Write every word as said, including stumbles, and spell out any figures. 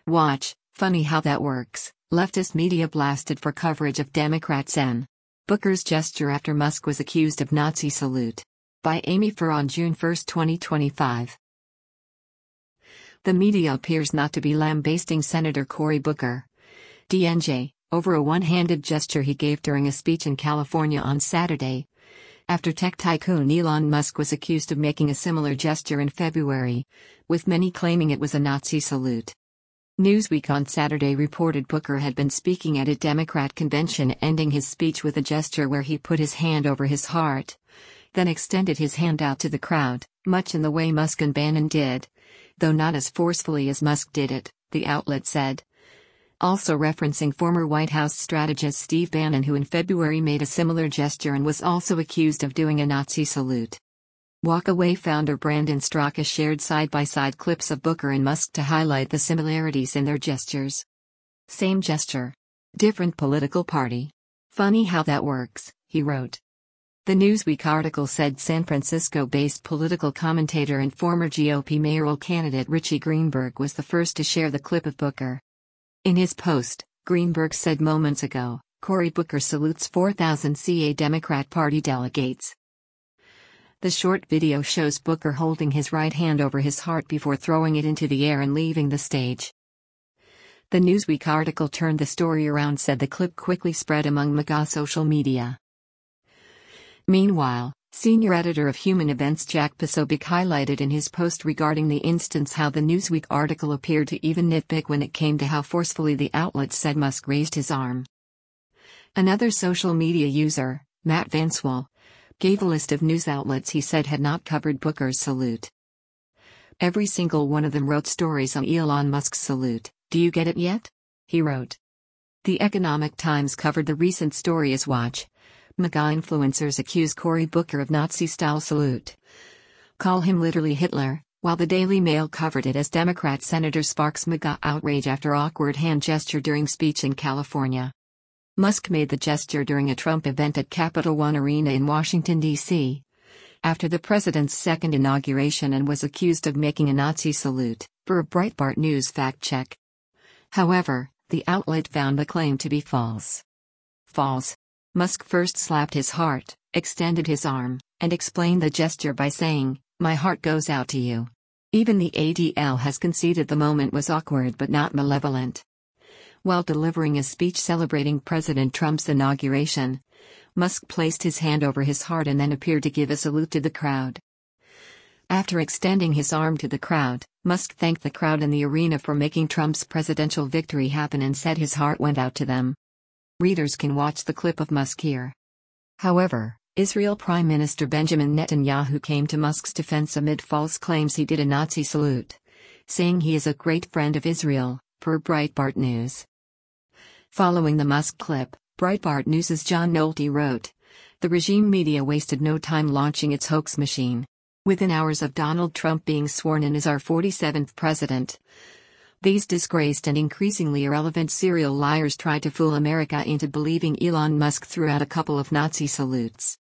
Watch, funny how that works. Leftist media blasted for coverage of Democrats' N. Booker's gesture after Musk was accused of Nazi salute. By Amy Farr on June first, twenty twenty-five. The media appears not to be lambasting Senator Cory Booker, D N J, over a one-handed gesture he gave during a speech in California on Saturday, after tech tycoon Elon Musk was accused of making a similar gesture in February, with many claiming it was a Nazi salute. Newsweek on Saturday reported Booker had been speaking at a Democrat convention, ending his speech with a gesture where he put his hand over his heart, then extended his hand out to the crowd, much in the way Musk and Bannon did, though not as forcefully as Musk did it, the outlet said. Also referencing former White House strategist Steve Bannon, who in February made a similar gesture and was also accused of doing a Nazi salute. Walkaway founder Brandon Straka shared side-by-side clips of Booker and Musk to highlight the similarities in their gestures. Same gesture. Different political party. Funny how that works, he wrote. The Newsweek article said San Francisco-based political commentator and former G O P mayoral candidate Richie Greenberg was the first to share the clip of Booker. In his post, Greenberg said moments ago, Cory Booker salutes four thousand C A Democrat Party delegates. The short video shows Booker holding his right hand over his heart before throwing it into the air and leaving the stage. The Newsweek article turned the story around, said the clip quickly spread among MAGA social media. Meanwhile, senior editor of Human Events Jack Posobiec highlighted in his post regarding the instance how the Newsweek article appeared to even nitpick when it came to how forcefully the outlet said Musk raised his arm. Another social media user, Matt Vanswell, gave a list of news outlets he said had not covered Booker's salute. Every single one of them wrote stories on Elon Musk's salute. Do you get it yet? He wrote. The Economic Times covered the recent story as Watch. MAGA influencers accuse Cory Booker of Nazi-style salute. Call him literally Hitler, while the Daily Mail covered it as Democrat Senator sparks MAGA outrage after awkward hand gesture during speech in California. Musk made the gesture during a Trump event at Capital One Arena in Washington, D C, after the president's second inauguration, and was accused of making a Nazi salute, per a Breitbart News fact-check. However, the outlet found the claim to be false. False. Musk first slapped his heart, extended his arm, and explained the gesture by saying, "My heart goes out to you." Even the A D L has conceded the moment was awkward but not malevolent. While delivering a speech celebrating President Trump's inauguration, Musk placed his hand over his heart and then appeared to give a salute to the crowd. After extending his arm to the crowd, Musk thanked the crowd in the arena for making Trump's presidential victory happen and said his heart went out to them. Readers can watch the clip of Musk here. However, Israel Prime Minister Benjamin Netanyahu came to Musk's defense amid false claims he did a Nazi salute, saying he is a great friend of Israel, per Breitbart News. Following the Musk clip, Breitbart News' John Nolte wrote, "The regime media wasted no time launching its hoax machine. Within hours of Donald Trump being sworn in as our forty-seventh president, these disgraced and increasingly irrelevant serial liars tried to fool America into believing Elon Musk threw out a couple of Nazi salutes.